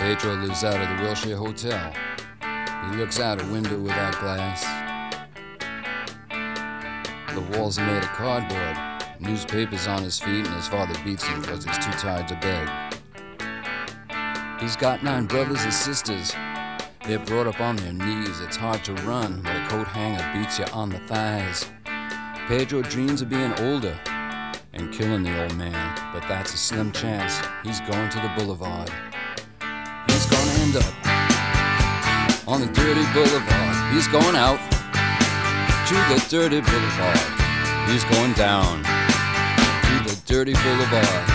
Pedro lives out of the Wilshire Hotel. He looks out a window without glass. The walls are made of cardboard. Newspapers on his feet, and his father beats him because he's too tired to beg. He's got 9 brothers and sisters. They're brought up on their knees. It's hard to run when a coat hanger beats you on the thighs. Pedro dreams of being older and killing the old man, but that's a slim chance. He's going to the boulevard. He's gonna end up on the dirty boulevard. He's going out to the dirty boulevard. He's going down to the dirty boulevard.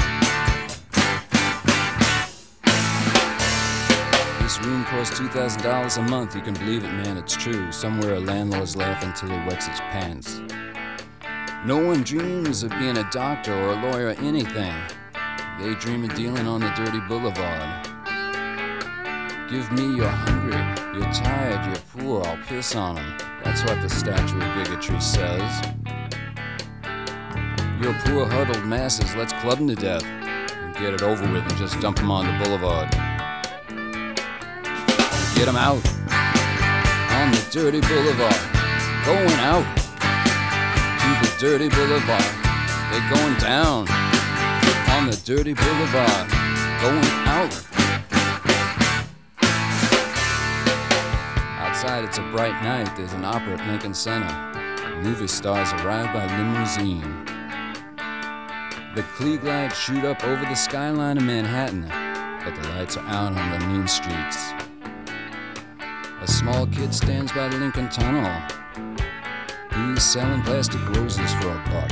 This room costs $2,000 a month. You can believe it, man, it's true. Somewhere a landlord's laughing till he wets his pants. No one dreams of being a doctor or a lawyer or anything. They dream of dealing on the dirty boulevard. Give me you're hungry, you're tired, you're poor, I'll piss on them. That's what the statue of bigotry says. You're poor huddled masses, let's club them to death and get it over with and just dump them on the boulevard. Get them out on the dirty boulevard. Going out to the dirty boulevard. They're going down on the dirty boulevard. Going out. Outside it's a bright night. There's an opera at Lincoln Center. Movie stars arrive by limousine. The Klieg lights shoot up over the skyline of Manhattan, but the lights are out on the mean streets. A small kid stands by the Lincoln Tunnel. He's selling plastic roses for a buck.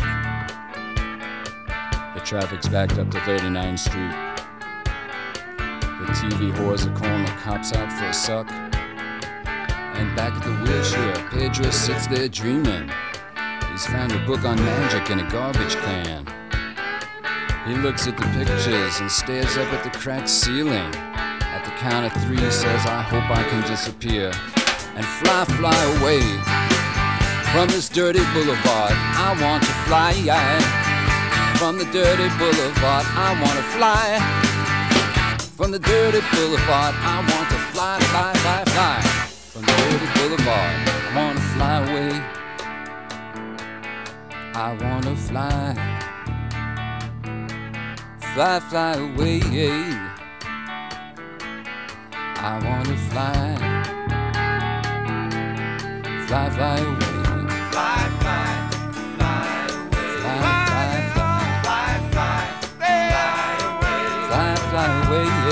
The traffic's backed up to 39th Street. The TV whores are calling the cops out for a suck. And back at the Wilshire, Pedro sits there dreaming. He's found a book on magic in a garbage can. He looks at the pictures and stares up at the cracked ceiling. At the count of 3 he says, I hope I can disappear and fly away from this dirty boulevard. I want to fly from the dirty boulevard. I want to fly from the dirty boulevard. I want to fly from the dirty boulevard. I want to fly away. I want to fly away. I want to fly away. Fly away. Fly away.